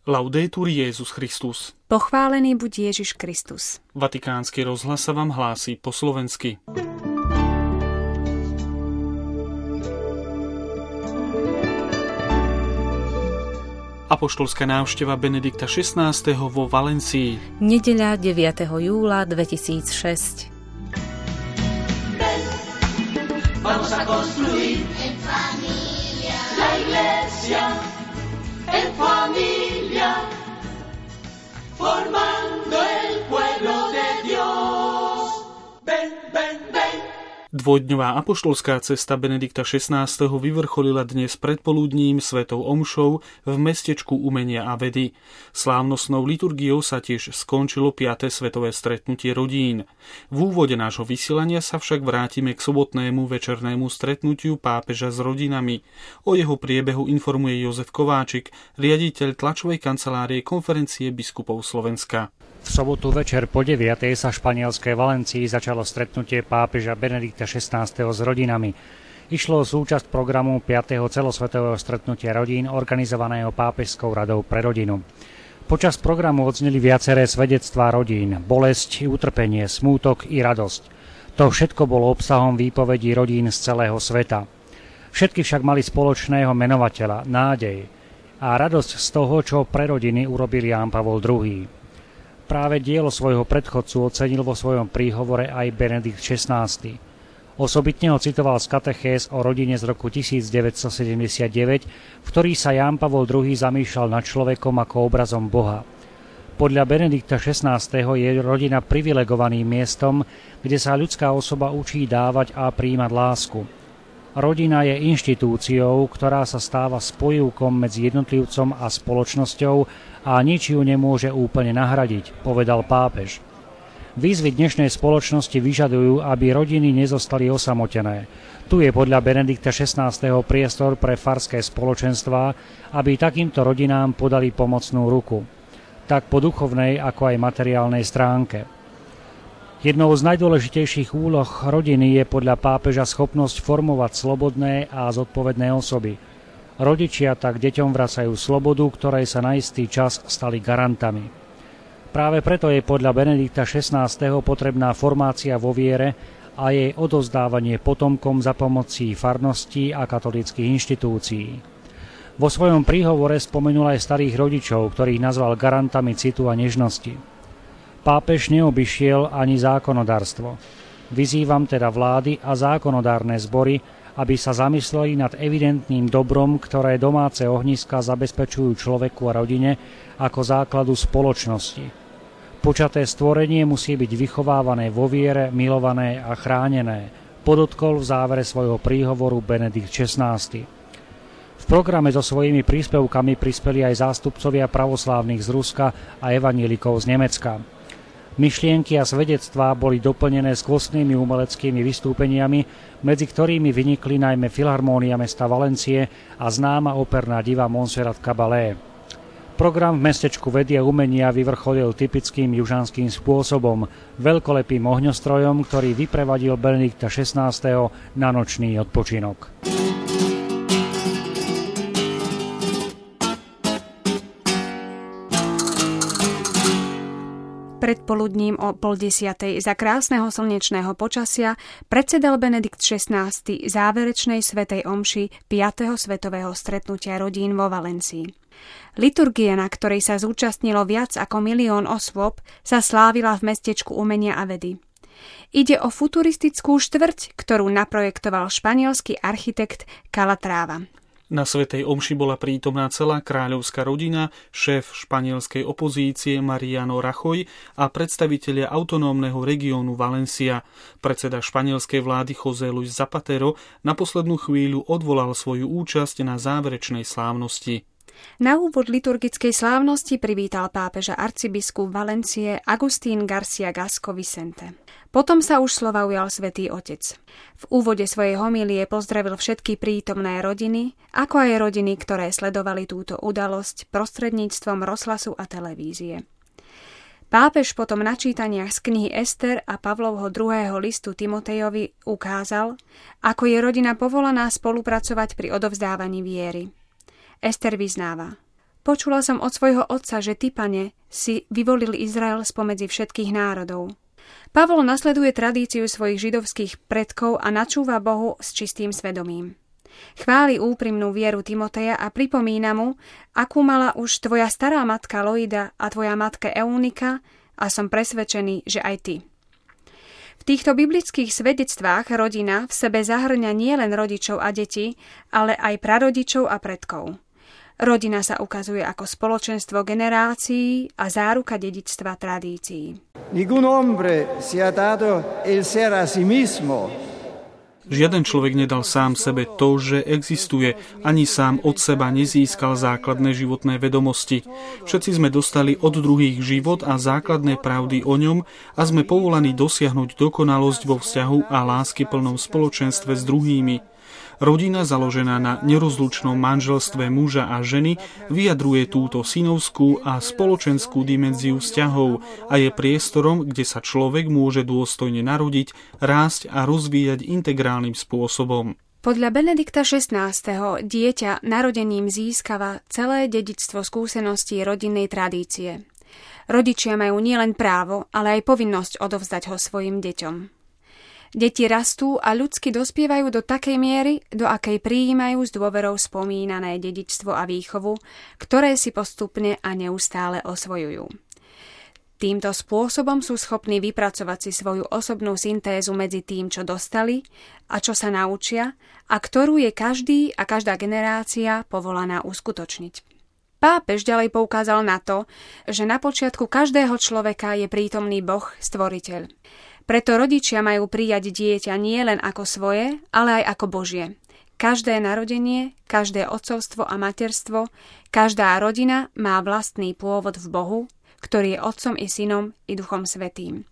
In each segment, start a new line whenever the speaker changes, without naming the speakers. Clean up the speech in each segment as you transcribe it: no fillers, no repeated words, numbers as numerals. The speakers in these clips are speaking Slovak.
Laudetur Jesus Christus.
Pochválený buď Ježiš Kristus.
Vatikánsky rozhlas sa vám hlási po slovensky. Apoštolská návšteva Benedikta XVI. Vo Valencii.
Nedeľa 9. júla 2006.
Vamos a construir en familia la iglesia, en familia, formando el pueblo de Dios. Ven, ven, ven.
Dvojdňová apoštolská cesta Benedikta XVI. Vyvrcholila dnes predpoludním svetou omšou v mestečku umenia a vedy. Slávnostnou liturgiou sa tiež skončilo 5. svetové stretnutie rodín. V úvode nášho vysielania sa však vrátime k sobotnému večernému stretnutiu pápeža s rodinami. O jeho priebehu informuje Jozef Kováčik, riaditeľ tlačovej kancelárie Konferencie biskupov Slovenska.
V sobotu večer po 9. sa v španielskej Valencii začalo stretnutie pápeža Benedikta XVI. S rodinami. Išlo o súčasť programu 5. celosvetového stretnutia rodín organizovaného Pápežskou radou pre rodinu. Počas programu odzneli viaceré svedectvá rodín, bolesť, utrpenie, smútok i radosť. To všetko bolo obsahom výpovedí rodín z celého sveta. Všetky však mali spoločného menovateľa, nádej a radosť z toho, čo pre rodiny urobil Ján Pavol II. Práve dielo svojho predchodcu ocenil vo svojom príhovore aj Benedikt XVI. Osobitne ho citoval z katechéz o rodine z roku 1979, v ktorý sa Ján Pavol II zamýšľal nad človekom ako obrazom Boha. Podľa Benedikta XVI. Je rodina privilegovaným miestom, kde sa ľudská osoba učí dávať a prijímať lásku. Rodina je inštitúciou, ktorá sa stáva spojivkom medzi jednotlivcom a spoločnosťou a nič ju nemôže úplne nahradiť, povedal pápež. Výzvy dnešnej spoločnosti vyžadujú, aby rodiny nezostali osamotené. Tu je podľa Benedikta XVI. Priestor pre farské spoločenstvá, aby takýmto rodinám podali pomocnú ruku. Tak po duchovnej, ako aj materiálnej stránke. Jednou z najdôležitejších úloh rodiny je podľa pápeža schopnosť formovať slobodné a zodpovedné osoby. Rodičia tak deťom vracajú slobodu, ktorej sa na istý čas stali garantami. Práve preto je podľa Benedikta XVI. Potrebná formácia vo viere a jej odovzdávanie potomkom za pomocí farností a katolíckych inštitúcií. Vo svojom príhovore spomenul aj starých rodičov, ktorých nazval garantami citu a nežnosti. Pápež neobyšiel ani zákonodárstvo. Vyzývam teda vlády a zákonodárne zbory, aby sa zamysleli nad evidentným dobrom, ktoré domáce ohniská zabezpečujú človeku a rodine ako základu spoločnosti. Počaté stvorenie musí byť vychovávané vo viere, milované a chránené, podotkol v závere svojho príhovoru Benedikt XVI. V programe so svojimi príspevkami prispeli aj zástupcovia pravoslávnych z Ruska a evanielikov z Nemecka. Myšlienky a svedectvá boli doplnené skvostnými umeleckými vystúpeniami, medzi ktorými vynikli najmä Filharmónia mesta Valencie a známa operná diva Montserrat Caballé. Program v mestečku vedy a umenia vyvrcholil typickým južanským spôsobom, veľkolepým ohňostrojom, ktorý vyprevadil Benedikta XVI. Na nočný odpočinok.
Predpoludním o 9:30 za krásneho slnečného počasia predsedal Benedikt XVI. Záverečnej svätej omši 5. svetového stretnutia rodín vo Valencii. Liturgia, na ktorej sa zúčastnilo viac ako 1 000 000 osôb, sa slávila v mestečku umenia a vedy. Ide o futuristickú štvrť, ktorú naprojektoval španielský architekt Calatrava.
Na svätej omši bola prítomná celá kráľovská rodina, šéf španielskej opozície Mariano Rajoy a predstavitelia autonómneho regiónu Valencia. Predseda španielskej vlády José Luis Zapatero na poslednú chvíľu odvolal svoju účasť na záverečnej slávnosti.
Na úvod liturgickej slávnosti privítal pápeža arcibiskup Valencie Agustín García Gasco Vicente. Potom sa už slova ujal svätý Otec. V úvode svojej homílie pozdravil všetky prítomné rodiny, ako aj rodiny, ktoré sledovali túto udalosť prostredníctvom rozhlasu a televízie. Pápež potom na čítaniach z knihy Ester a Pavlovho 2. listu Timotejovi ukázal, ako je rodina povolaná spolupracovať pri odovzdávaní viery. Ester vyznáva: Počula som od svojho otca, že ty, Pane, si vyvolil Izrael spomedzi všetkých národov. Pavol nasleduje tradíciu svojich židovských predkov a načúva Bohu s čistým svedomím. Chváli úprimnú vieru Timoteja a pripomína mu, akú mala už tvoja stará matka Loida a tvoja matka Eunika, a som presvedčený, že aj ty. V týchto biblických svedectvách rodina v sebe zahŕňa nielen rodičov a deti, ale aj prarodičov a predkov. Rodina sa ukazuje ako spoločenstvo generácií a záruka dedičstva tradícií.
Ningún hombre se ha dado el ser a sí mismo.
Žiaden človek nedal sám sebe to, že existuje, ani sám od seba nezískal základné životné vedomosti. Všetci sme dostali od druhých život a základné pravdy o ňom a sme povolaní dosiahnuť dokonalosť vo vzťahu a láskyplnom spoločenstve s druhými. Rodina založená na nerozlučnom manželstve muža a ženy vyjadruje túto synovskú a spoločenskú dimenziu vzťahov a je priestorom, kde sa človek môže dôstojne narodiť, rásť a rozvíjať integrálnym spôsobom.
Podľa Benedikta XVI. Dieťa narodením získava celé dedičstvo skúseností rodinnej tradície. Rodičia majú nielen právo, ale aj povinnosť odovzdať ho svojim deťom. Deti rastú a ľudsky dospievajú do takej miery, do akej prijímajú s dôverou spomínané dedičstvo a výchovu, ktoré si postupne a neustále osvojujú. Týmto spôsobom sú schopní vypracovať si svoju osobnú syntézu medzi tým, čo dostali a čo sa naučia, a ktorú je každý a každá generácia povolaná uskutočniť. Pápež ďalej poukázal na to, že na počiatku každého človeka je prítomný Boh, Stvoriteľ. Preto rodičia majú prijať dieťa nie len ako svoje, ale aj ako Božie. Každé narodenie, každé otcovstvo a materstvo, každá rodina má vlastný pôvod v Bohu, ktorý je Otcom i Synom i Duchom Svätým.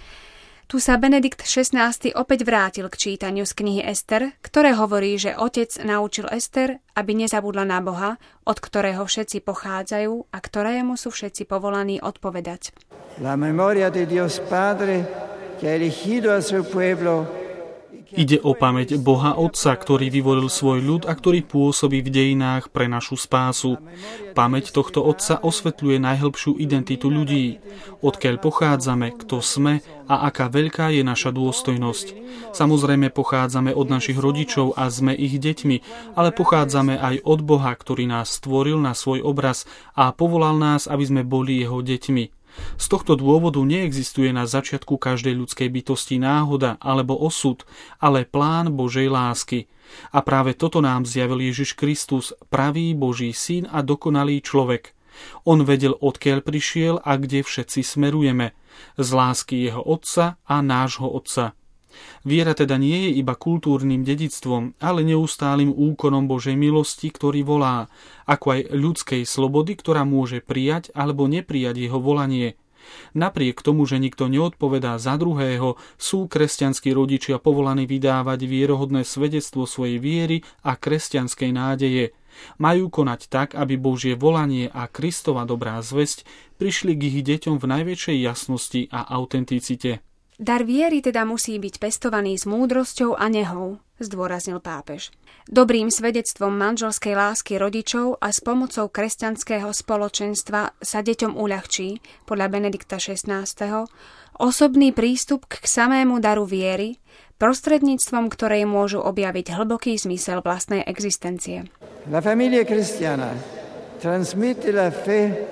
Tu sa Benedikt XVI. Opäť vrátil k čítaniu z knihy Ester, ktoré hovorí, že otec naučil Ester, aby nezabudla na Boha, od ktorého všetci pochádzajú a ktorému sú všetci povolaní odpovedať.
La memoria de Dios Padre, que ha elegido a su pueblo.
Ide o pamäť Boha Otca, ktorý vyvolil svoj ľud a ktorý pôsobí v dejinách pre našu spásu. Pamäť tohto Otca osvetľuje najhlbšiu identitu ľudí, odkiaľ pochádzame, kto sme a aká veľká je naša dôstojnosť. Samozrejme pochádzame od našich rodičov a sme ich deťmi, ale pochádzame aj od Boha, ktorý nás stvoril na svoj obraz a povolal nás, aby sme boli jeho deťmi. Z tohto dôvodu neexistuje na začiatku každej ľudskej bytosti náhoda alebo osud, ale plán Božej lásky. A práve toto nám zjavil Ježiš Kristus, pravý Boží syn a dokonalý človek. On vedel, odkiaľ prišiel a kde všetci smerujeme. Z lásky jeho Otca a nášho Otca. Viera teda nie je iba kultúrnym dedičstvom, ale neustálym úkonom Božej milosti, ktorý volá, ako aj ľudskej slobody, ktorá môže prijať alebo neprijať jeho volanie. Napriek tomu, že nikto neodpovedá za druhého, sú kresťanskí rodičia povolaní vydávať vierohodné svedectvo svojej viery a kresťanskej nádeje. Majú konať tak, aby Božie volanie a Kristova dobrá zvesť prišli k ich deťom v najväčšej jasnosti a autenticite.
Dar viery teda musí byť pestovaný s múdrosťou a nehou, zdôraznil pápež. Dobrým svedectvom manželskej lásky rodičov a s pomocou kresťanského spoločenstva sa deťom uľahčí, podľa Benedikta XVI., osobný prístup k samému daru viery, prostredníctvom ktorej môžu objaviť hlboký zmysel vlastnej existencie.
La familia cristiana transmite la fe.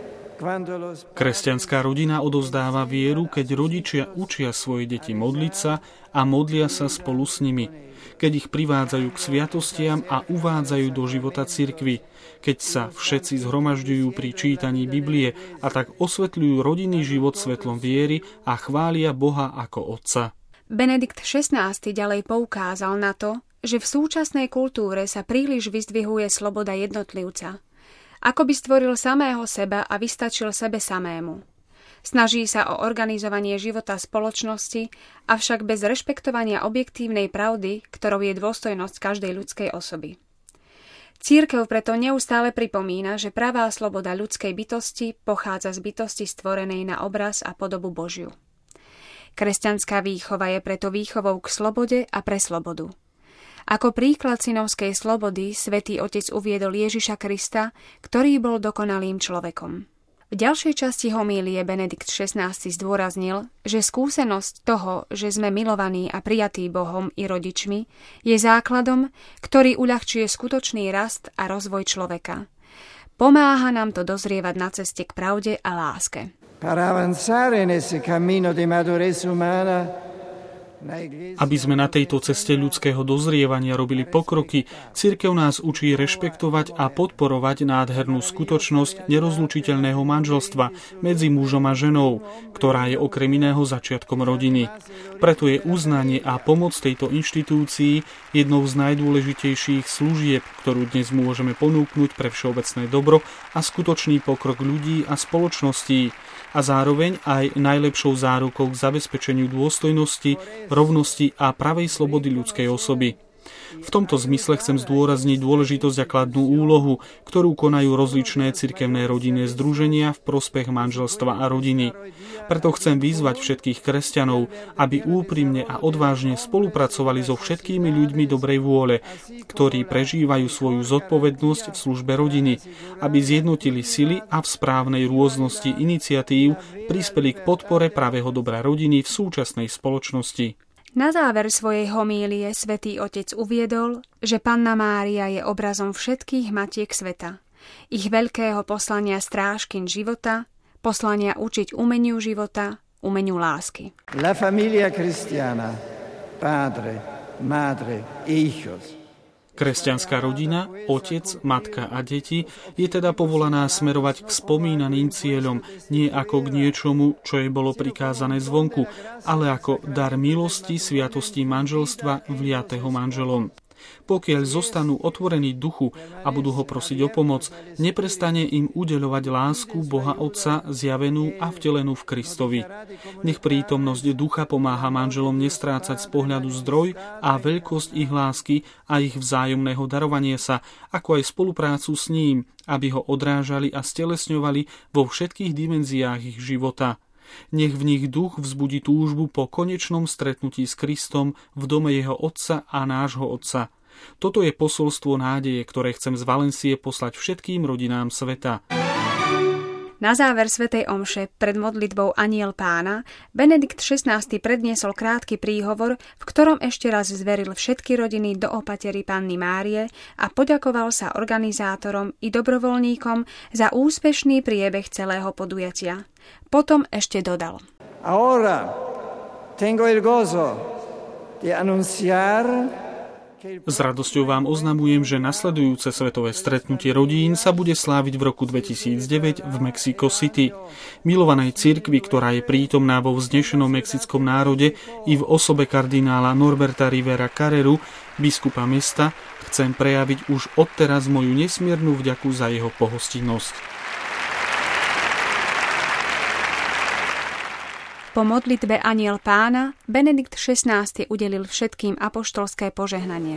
Kresťanská rodina odovzdáva vieru, keď rodičia učia svoje deti modliť sa a modlia sa spolu s nimi, keď ich privádzajú k sviatostiam a uvádzajú do života cirkvi, keď sa všetci zhromažďujú pri čítaní Biblie a tak osvetľujú rodinný život svetlom viery a chvália Boha ako Otca.
Benedikt XVI. Ďalej poukázal na to, že v súčasnej kultúre sa príliš vyzdvihuje sloboda jednotlivca. Ako by stvoril samého seba a vystačil sebe samému. Snaží sa o organizovanie života spoločnosti, avšak bez rešpektovania objektívnej pravdy, ktorou je dôstojnosť každej ľudskej osoby. Cirkev preto neustále pripomína, že pravá sloboda ľudskej bytosti pochádza z bytosti stvorenej na obraz a podobu Božiu. Kresťanská výchova je preto výchovou k slobode a pre slobodu. Ako príklad synovskej slobody Svätý Otec uviedol Ježiša Krista, ktorý bol dokonalým človekom. V ďalšej časti homílie Benedikt XVI zdôraznil, že skúsenosť toho, že sme milovaní a prijatí Bohom i rodičmi, je základom, ktorý uľahčuje skutočný rast a rozvoj človeka. Pomáha nám to dozrievať na ceste k pravde a láske.
Aby sme na tejto ceste ľudského dozrievania robili pokroky, cirkev nás učí rešpektovať a podporovať nádhernú skutočnosť nerozlučiteľného manželstva medzi mužom a ženou, ktorá je okrem iného začiatkom rodiny. Preto je uznanie a pomoc tejto inštitúcii jednou z najdôležitejších služieb, ktorú dnes môžeme ponúknuť pre všeobecné dobro a skutočný pokrok ľudí a spoločností, a zároveň aj najlepšou zárukou k zabezpečeniu dôstojnosti, rovnosti a pravej slobody ľudskej osoby. V tomto zmysle chcem zdôrazniť dôležitosť a kladnú úlohu, ktorú konajú rozličné cirkevné rodinné združenia v prospech manželstva a rodiny. Preto chcem vyzvať všetkých kresťanov, aby úprimne a odvážne spolupracovali so všetkými ľuďmi dobrej vôle, ktorí prežívajú svoju zodpovednosť v službe rodiny, aby zjednotili sily a v správnej rôznosti iniciatív prispeli k podpore pravého dobra rodiny v súčasnej spoločnosti.
Na záver svojej homílie Svätý Otec uviedol, že Panna Mária je obrazom všetkých matiek sveta, ich veľkého poslania strážkyn života, poslania učiť umeniu života, umeniu lásky.
La familia cristiana, padre, madre e hijos.
Kresťanská rodina, otec, matka a deti je teda povolaná smerovať k spomínaným cieľom, nie ako k niečomu, čo jej bolo prikázané zvonku, ale ako dar milosti, sviatosti manželstva vliatého manželom. Pokiaľ zostanú otvorení duchu a budú ho prosiť o pomoc, neprestane im udeľovať lásku Boha Otca zjavenú a vtelenú v Kristovi. Nech prítomnosť ducha pomáha manželom nestrácať z pohľadu zdroj a veľkosť ich lásky a ich vzájomného darovania sa, ako aj spoluprácu s ním, aby ho odrážali a stelesňovali vo všetkých dimenziách ich života. Nech v nich duch vzbudí túžbu po konečnom stretnutí s Kristom v dome jeho Otca a nášho Otca. Toto je posolstvo nádeje, ktoré chcem z Valencie poslať všetkým rodinám sveta.
Na záver svätej omše pred modlitbou Anjel Pána Benedikt XVI predniesol krátky príhovor, v ktorom ešte raz zveril všetky rodiny do opatery Panny Márie a poďakoval sa organizátorom i dobrovoľníkom za úspešný priebeh celého podujatia. Potom ešte dodal:
Ahora tengo el gozo de anunciar.
S radosťou vám oznamujem, že nasledujúce svetové stretnutie rodín sa bude sláviť v roku 2009 v Mexico City. Milovanej cirkvi, ktorá je prítomná vo vznešenom mexickom národe i v osobe kardinála Norberta Rivera Carreru, biskupa mesta, chcem prejaviť už odteraz moju nesmiernu vďaku za jeho pohostinnosť.
Po modlitbe Anjel Pána Benedikt XVI udelil všetkým apoštolské požehnanie.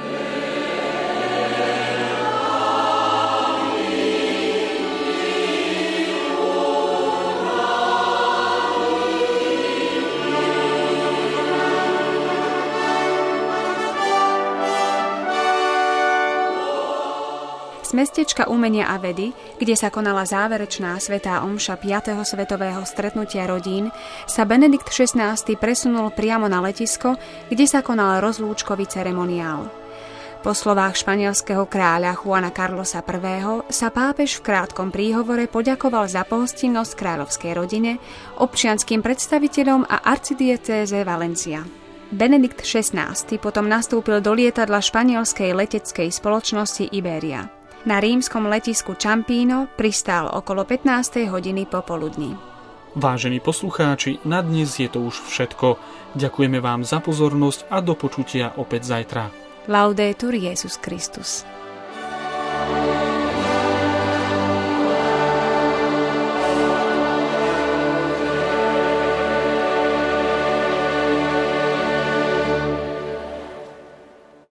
Z mestečka umenia a vedy, kde sa konala záverečná svätá omša 5. svetového stretnutia rodín, sa Benedikt XVI presunul priamo na letisko, kde sa konal rozlúčkový ceremoniál. Po slovách španielského kráľa Juana Carlosa I. sa pápež v krátkom príhovore poďakoval za pohostinnosť kráľovskej rodine, občianskym predstaviteľom a arcidiecéze Valencia. Benedikt XVI potom nastúpil do lietadla španielskej leteckej spoločnosti Iberia. Na rímskom letisku Ciampino pristál okolo 15. hodiny popoludní.
Vážení poslucháči, na dnes je to už všetko. Ďakujeme vám za pozornosť a do počutia opäť zajtra.
Laudetur Jesus Christus.